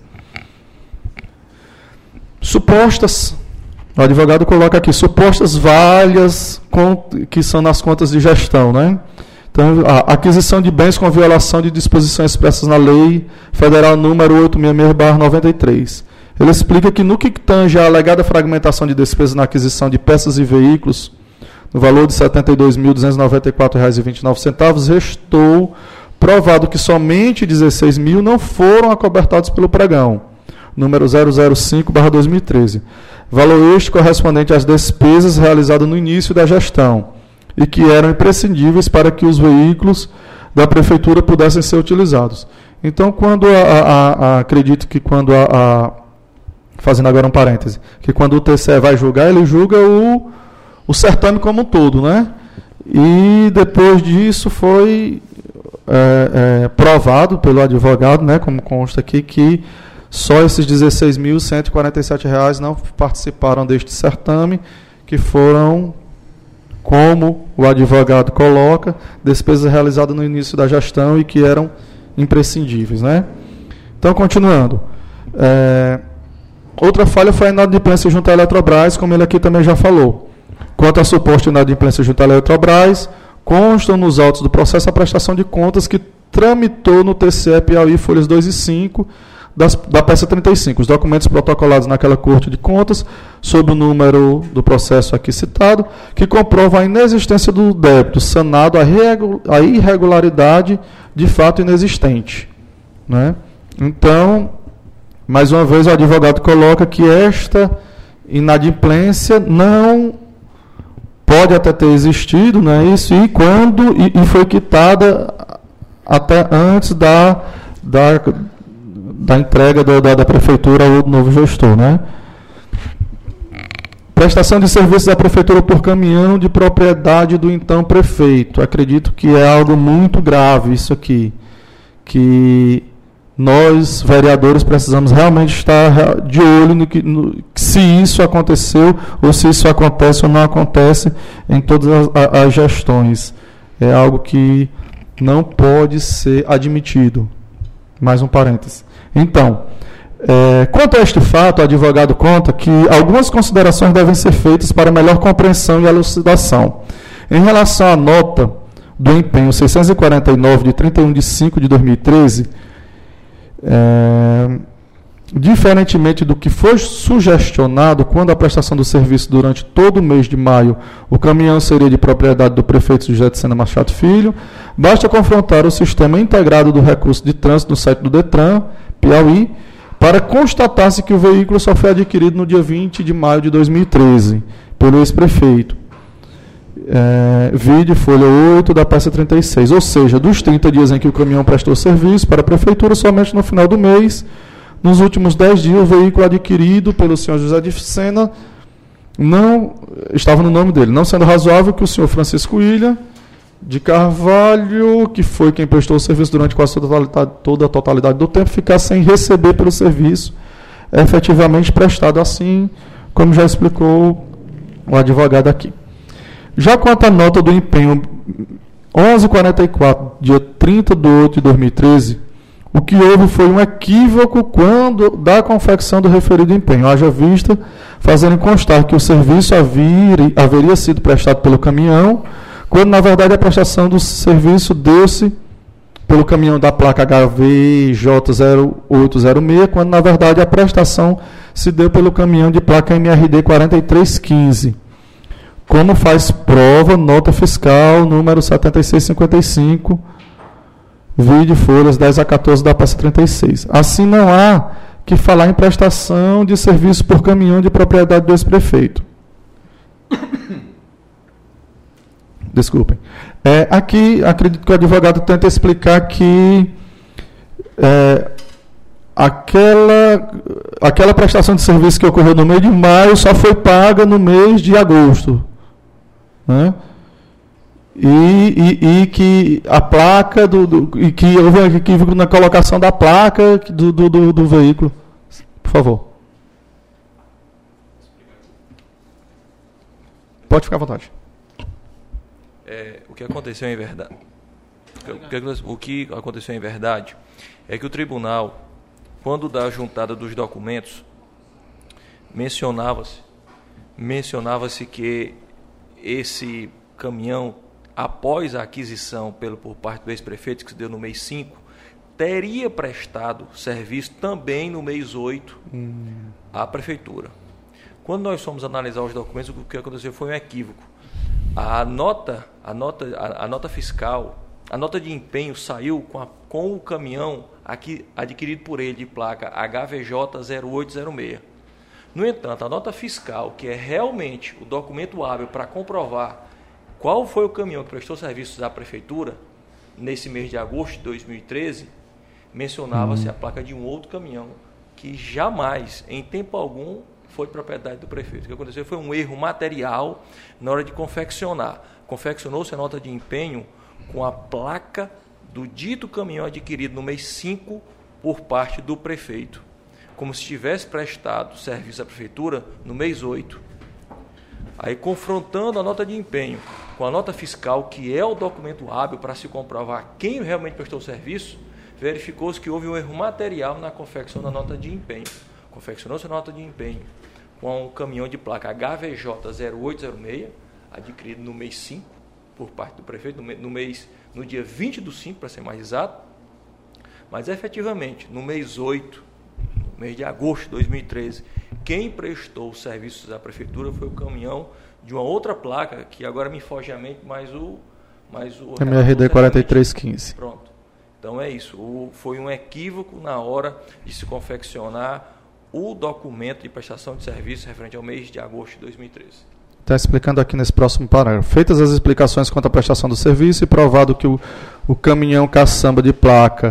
E: Supostas, o advogado coloca aqui, supostas falhas que são nas contas de gestão, né? Então, a aquisição de bens com violação de disposições expressas na Lei Federal número 866/93. Ele explica que no que tange a alegada fragmentação de despesas na aquisição de peças e veículos, no valor de R$ 72.294,29, restou provado que somente 16 mil não foram acobertados pelo pregão, número 005/2013. valor este correspondente às despesas realizadas no início da gestão e que eram imprescindíveis para que os veículos da Prefeitura pudessem ser utilizados. Então, quando acredito que quando fazendo agora um parêntese, que quando o TCE vai julgar, ele julga o certame como um todo, né? E depois disso foi provado pelo advogado, né, como consta aqui, que só esses R$ 16.147 não participaram deste certame, que foram, como o advogado coloca, despesas realizadas no início da gestão e que eram imprescindíveis, né? Então, continuando. Outra falha foi a inadimplência junto à Eletrobras, como ele aqui também já falou. Quanto à suposta inadimplência junto à Eletrobras, constam nos autos do processo a prestação de contas que tramitou no TCE Piauí, folhas 2 e 5, da peça 35. Os documentos protocolados naquela Corte de Contas, sob o número do processo aqui citado, que comprovam a inexistência do débito, sanado a irregularidade de fato inexistente, né? Então, mais uma vez, o advogado coloca que esta inadimplência não pode até ter existido, né, isso, e quando e foi quitada até antes da entrega da Prefeitura ao novo gestor, né? Prestação de serviços da Prefeitura por caminhão de propriedade do então prefeito. Acredito que é algo muito grave isso aqui, que nós, vereadores, precisamos realmente estar de olho se isso aconteceu, ou se isso acontece ou não acontece em todas as gestões. É algo que não pode ser admitido. Mais um parêntese. Então, quanto a este fato, o advogado conta que algumas considerações devem ser feitas para melhor compreensão e elucidação. Em relação à nota do empenho 649, de 31 de 5 de 2013, diferentemente do que foi sugestionado, quando a prestação do serviço durante todo o mês de maio, o caminhão seria de propriedade do prefeito José de Sena Machado Filho, basta confrontar o sistema integrado do recurso de trânsito no site do Detran, Piauí, para constatar-se que o veículo só foi adquirido no dia 20 de maio de 2013, pelo ex-prefeito. Vide folha 8 da peça 36, ou seja, dos 30 dias em que o caminhão prestou serviço para a Prefeitura, somente no final do mês, nos últimos 10 dias, o veículo adquirido pelo senhor José de Sena não estava no nome dele, não sendo razoável que o senhor Francisco William de Carvalho, que foi quem prestou o serviço durante quase toda a totalidade do tempo, ficasse sem receber pelo serviço efetivamente prestado, assim como já explicou o advogado aqui. Já quanto à nota do empenho 1144, dia 30 de 8 de 2013, o que houve foi um equívoco quando da confecção do referido empenho, haja vista fazendo constar que o serviço haveria sido prestado pelo caminhão, quando na verdade a prestação do serviço deu-se pelo caminhão da placa HVJ0806, quando na verdade a prestação se deu pelo caminhão de placa MRD 4315. Como faz prova, nota fiscal número 7655, vide folhas 10 a 14 da peça 36. Assim, não há que falar em prestação de serviço por caminhão de propriedade do ex-prefeito. Desculpem. Aqui, acredito que o advogado tenta explicar que aquela prestação de serviço que ocorreu no mês de maio só foi paga no mês de agosto, né? E que a placa e que houve um equívoco na colocação da placa do veículo. Por favor. Pode ficar à vontade.
D: O que aconteceu em verdade? O que aconteceu em verdade é que o tribunal, quando da juntada dos documentos, mencionava-se que esse caminhão, após a aquisição por parte do ex-prefeito, que se deu no mês 5, teria prestado serviço também no mês 8 à Prefeitura. Quando nós fomos analisar os documentos, o que aconteceu foi um equívoco. A nota fiscal, a nota de empenho saiu com o caminhão aqui, adquirido por ele de placa HVJ0806. No entanto, a nota fiscal, que é realmente o documento hábil para comprovar qual foi o caminhão que prestou serviços à Prefeitura, nesse mês de agosto de 2013, mencionava-se a placa de um outro caminhão, que jamais, em tempo algum, foi propriedade do prefeito. O que aconteceu foi um erro material na hora de confeccionar. Confeccionou-se a nota de empenho com a placa do dito caminhão adquirido no mês 5 por parte do prefeito, como se tivesse prestado serviço à prefeitura no mês 8. Aí, confrontando a nota de empenho com a nota fiscal, que é o documento hábil para se comprovar quem realmente prestou o serviço, verificou-se que houve um erro material na confecção da nota de empenho. Confeccionou-se a nota de empenho com um caminhão de placa HVJ 0806, adquirido no mês 5 por parte do prefeito, no dia 20/5, para ser mais exato, mas efetivamente no mês 8, no mês de agosto de 2013, quem prestou serviços à prefeitura foi o caminhão de uma outra placa, que agora me foge a mente, mas o
E: MRD 4315.
D: Pronto. Então é isso. Foi um equívoco na hora de se confeccionar o documento de prestação de serviço referente ao mês de agosto de 2013.
E: Está explicando aqui nesse próximo parágrafo. Feitas as explicações quanto à prestação do serviço e provado que o caminhão caçamba de placa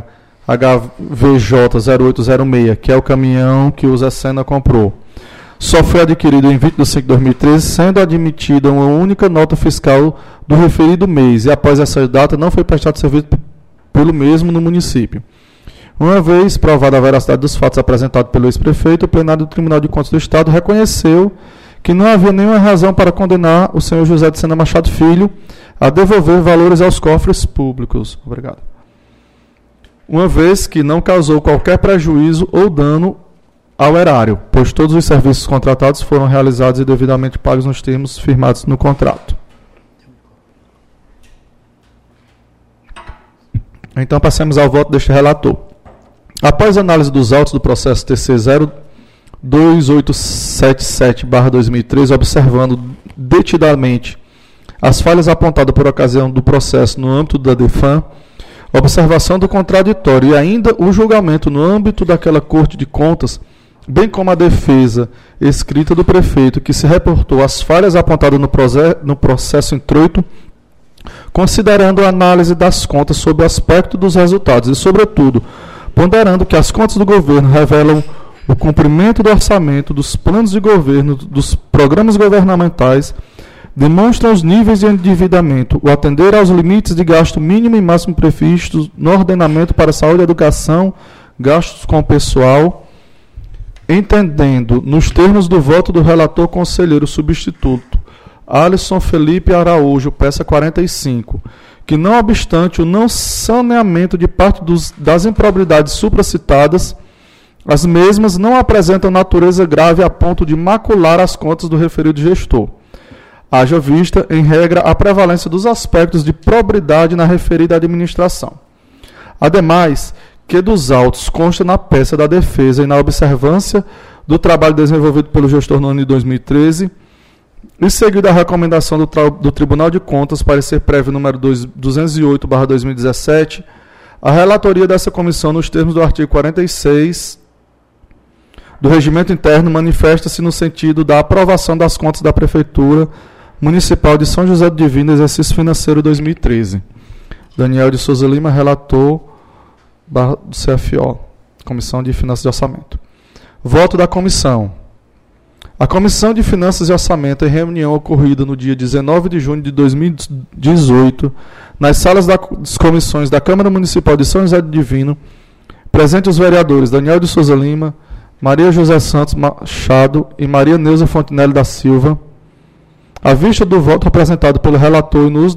E: HVJ 0806, que é o caminhão que o Zé Sena comprou, só foi adquirido em 20/5/2013, sendo admitida uma única nota fiscal do referido mês, e após essa data não foi prestado serviço pelo mesmo no município. Uma vez provada a veracidade dos fatos apresentados pelo ex-prefeito, o plenário do Tribunal de Contas do Estado reconheceu que não havia nenhuma razão para condenar o senhor José de Sena Machado Filho a devolver valores aos cofres públicos. Obrigado. Uma vez que não causou qualquer prejuízo ou dano ao erário, pois todos os serviços contratados foram realizados e devidamente pagos nos termos firmados no contrato. Então, passemos ao voto deste relator. Após a análise dos autos do processo TC 02877/2013, observando detidamente as falhas apontadas por ocasião do processo no âmbito da DEFAM, observação do contraditório e ainda o julgamento no âmbito daquela Corte de Contas, bem como a defesa escrita do prefeito, que se reportou as falhas apontadas no processo introito, considerando a análise das contas sob o aspecto dos resultados e, sobretudo, ponderando que as contas do governo revelam o cumprimento do orçamento, dos planos de governo, dos programas governamentais, demonstram os níveis de endividamento, o atender aos limites de gasto mínimo e máximo previstos no ordenamento para saúde e educação, gastos com o pessoal, entendendo, nos termos do voto do relator conselheiro substituto, Alisson Felipe Araújo, peça 45, que não obstante o não saneamento de parte das improbidades supracitadas, as mesmas não apresentam natureza grave a ponto de macular as contas do referido gestor. Haja vista, em regra, a prevalência dos aspectos de probidade na referida administração. Ademais, que dos autos consta na peça da defesa e na observância do trabalho desenvolvido pelo gestor no ano de 2013, e seguida a recomendação do Tribunal de Contas, parecer prévio número 208/2017, a relatoria dessa comissão, nos termos do artigo 46 do Regimento Interno, manifesta-se no sentido da aprovação das contas da Prefeitura Municipal de São José do Divino, exercício financeiro 2013. Daniel de Souza Lima, relator do CFO, Comissão de Finanças e Orçamento. Voto da comissão. A Comissão de Finanças e Orçamento, em reunião ocorrida no dia 19 de junho de 2018, nas salas das comissões da Câmara Municipal de São José do Divino, presente os vereadores Daniel de Souza Lima, Maria José Santos Machado e Maria Neuza Fontinelli da Silva, à vista do voto apresentado pelo relator e no uso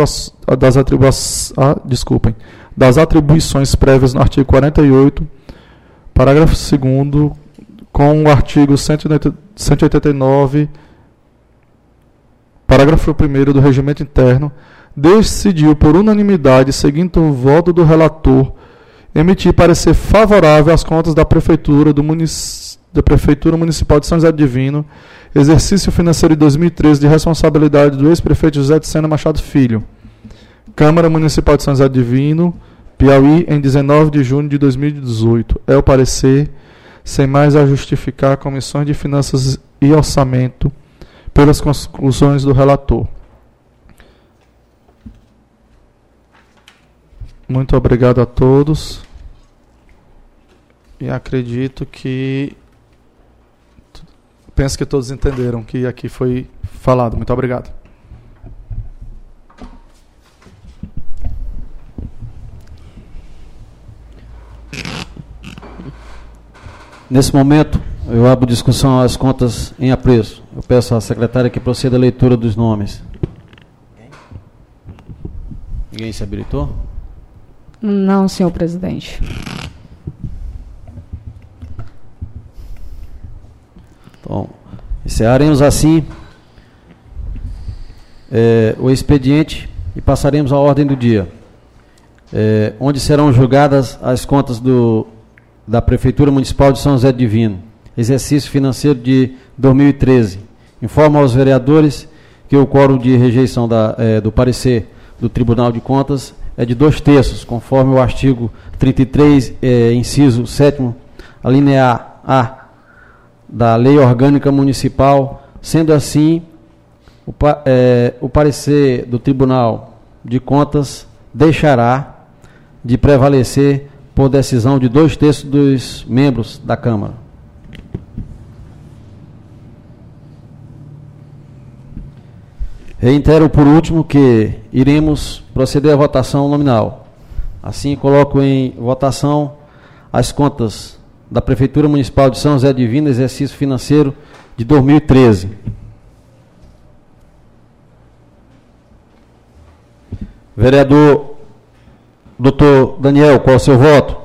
E: das atribuições prévias no artigo 48, parágrafo 2º, com o artigo 189, parágrafo 1º do Regimento Interno, decidiu por unanimidade, seguindo o voto do relator, emitir parecer favorável às contas da Prefeitura Municipal de São José do Divino, exercício financeiro de 2013 de responsabilidade do ex-prefeito José de Sena Machado Filho. Câmara Municipal de São José do Divino, Piauí, em 19 de junho de 2018. É o parecer. sem mais a justificar a Comissões de Finanças e Orçamento pelas conclusões do relator. Muito obrigado a todos. E acredito que... Penso que todos entenderam que aqui foi falado. Muito obrigado.
A: Nesse momento, eu abro discussão às contas em apreço. Eu peço à secretária que proceda a leitura dos nomes. Ninguém se habilitou?
B: Não, senhor presidente.
A: Então, encerraremos assim o expediente e passaremos à ordem do dia, onde serão julgadas as contas da Prefeitura Municipal de São José do Divino, exercício financeiro de 2013. Informo aos vereadores que o quórum de rejeição do parecer do Tribunal de Contas é de 2/3, conforme o artigo 33, inciso 7º, a linha A da Lei Orgânica Municipal. Sendo assim, o parecer do Tribunal de Contas deixará de prevalecer por decisão de 2/3 dos membros da Câmara. Reitero, por último, que iremos proceder à votação nominal. Assim, coloco em votação as contas da Prefeitura Municipal de São José do Divino, exercício financeiro de 2013. Vereador Dr. Daniel, qual é o seu voto?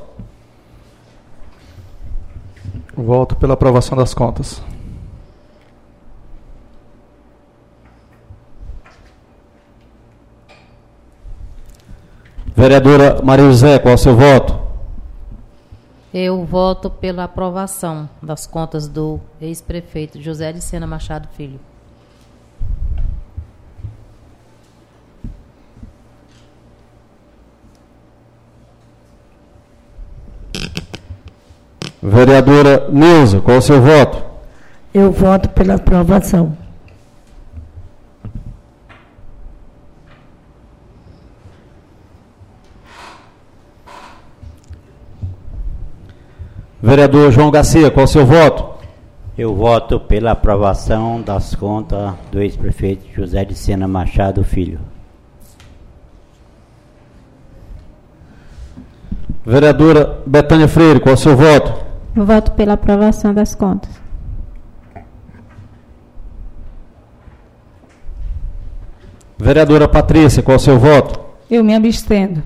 E: Voto pela aprovação das contas.
A: Vereadora Maria José, qual é o seu voto?
C: Eu voto pela aprovação das contas do ex-prefeito José de Sena Machado Filho.
A: Vereadora Neuza, qual é o seu voto?
F: Eu voto pela aprovação.
A: Vereador João Garcia, qual é o seu voto?
G: Eu voto pela aprovação das contas do ex-prefeito José de Sena Machado Filho.
A: Vereadora Betânia Freire, qual é o seu voto?
C: Eu voto pela aprovação das contas.
A: Vereadora Patrícia, qual é o seu voto?
B: Eu me abstendo.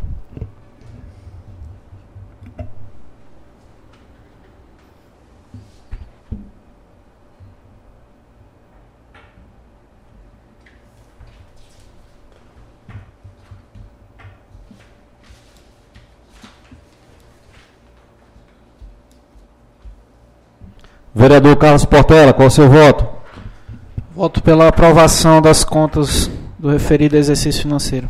A: Vereador Carlos Portela, qual é o seu voto?
H: Voto pela aprovação das contas do referido exercício financeiro.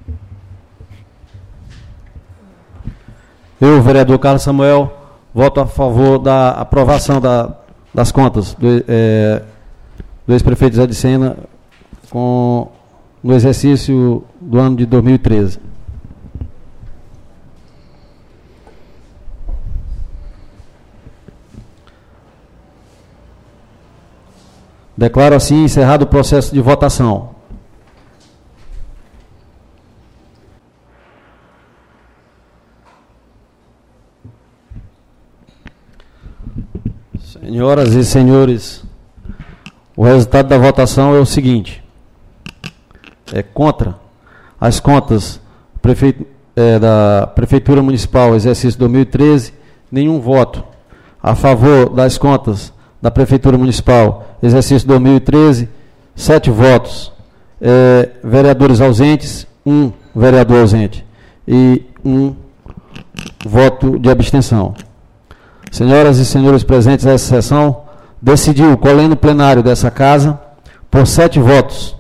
A: Eu, vereador Carlos Samuel, voto a favor da aprovação das contas do ex-prefeito José de Sena no exercício do ano de 2013. Declaro assim encerrado o processo de votação. Senhoras e senhores, o resultado da votação é o seguinte: contra as contas da Prefeitura Municipal, exercício 2013, nenhum voto. A favor das contas da Prefeitura Municipal, exercício 2013, 7 votos. Vereadores ausentes, 1 vereador ausente e 1 voto de abstenção. Senhoras e senhores presentes nessa sessão, decidiu, colhendo plenário dessa casa, por 7 votos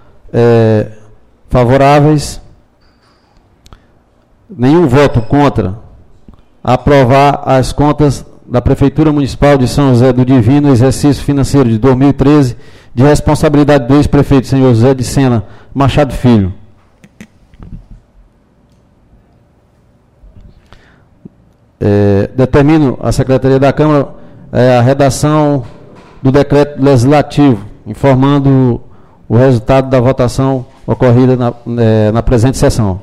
A: favoráveis, nenhum voto contra, aprovar as contas da Prefeitura Municipal de São José do Divino, exercício financeiro de 2013, de responsabilidade do ex-prefeito senhor José de Sena Machado Filho. Determino à Secretaria da Câmara a redação do decreto legislativo, informando o resultado da votação ocorrida na presente sessão.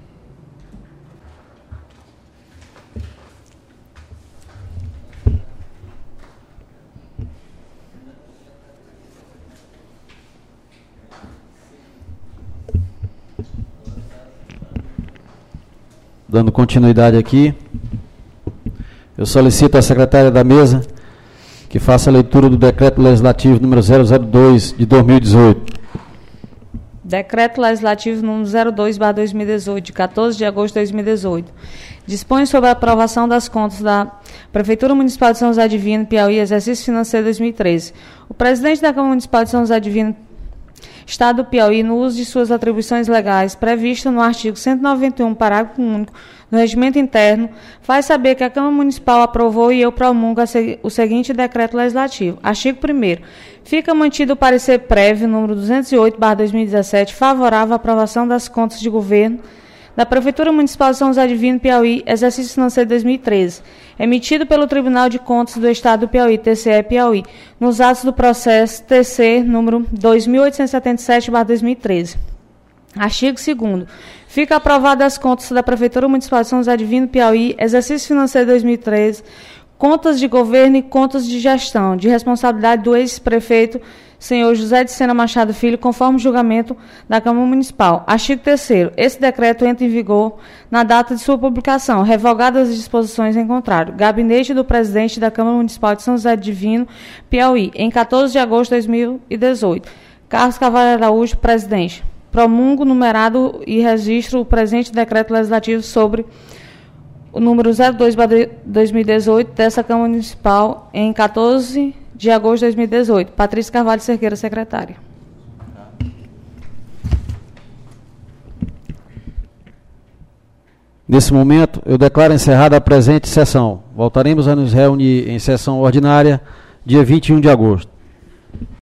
A: Dando continuidade aqui, eu solicito à secretária da mesa que faça a leitura do decreto legislativo número 002 de 2018.
B: Decreto Legislativo número 02/2018, de 14 de agosto de 2018. Dispõe sobre a aprovação das contas da Prefeitura Municipal de São José Divino, Piauí, exercício financeiro 2013. O presidente da Câmara Municipal de São José Divino, Estado do Piauí, no uso de suas atribuições legais, previsto no artigo 191, parágrafo único, do Regimento Interno, faz saber que a Câmara Municipal aprovou e eu promulgo o seguinte decreto legislativo. Artigo 1º. Fica mantido o parecer prévio, número 208/2017, favorável à aprovação das contas de governo da Prefeitura Municipal de São José Divino, Piauí, exercício financeiro 2013, emitido pelo Tribunal de Contas do Estado do Piauí, TCE Piauí, nos atos do processo TC número 2877/2013. Artigo 2º. Fica aprovada as contas da Prefeitura Municipal de São José Divino, Piauí, exercício financeiro 2013, contas de governo e contas de gestão, de responsabilidade do ex-prefeito senhor José de Sena Machado Filho, conforme julgamento da Câmara Municipal. Artigo 3º. Esse decreto entra em vigor na data de sua publicação, revogadas as disposições em contrário. Gabinete do Presidente da Câmara Municipal de São José Divino, Piauí, em 14 de agosto de 2018. Carlos Carvalho Araújo, Presidente. Promulgo, numerado e registro o presente decreto legislativo sobre o número 02/2018 dessa Câmara Municipal em 14 de agosto de 2018. Patrícia Carvalho Cerqueira, secretária.
A: Nesse momento, eu declaro encerrada a presente sessão. Voltaremos a nos reunir em sessão ordinária, dia 21 de agosto.